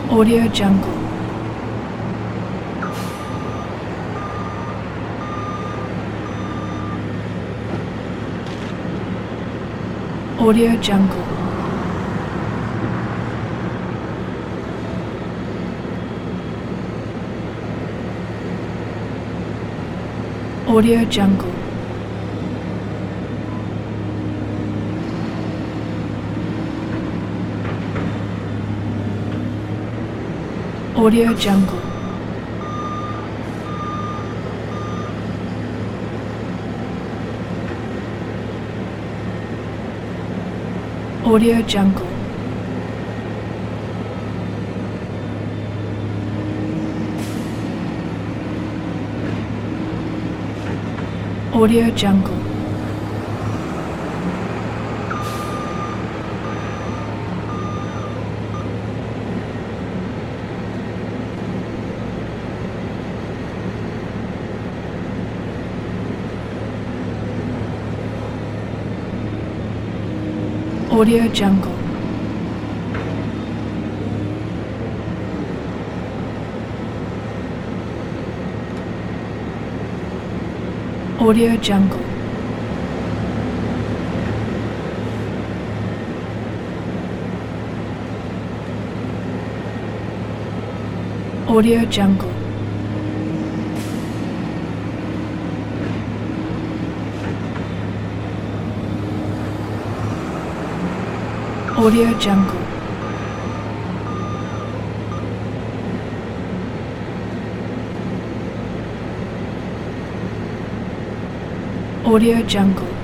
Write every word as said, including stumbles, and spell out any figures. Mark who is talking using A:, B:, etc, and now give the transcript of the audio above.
A: Audio Jungle. Audio Jungle. Audio Jungle. Audio Jungle. Audio Jungle. Audio Jungle. Audio Jungle. Audio Jungle. Audio Jungle. Audio Jungle. Audio Jungle.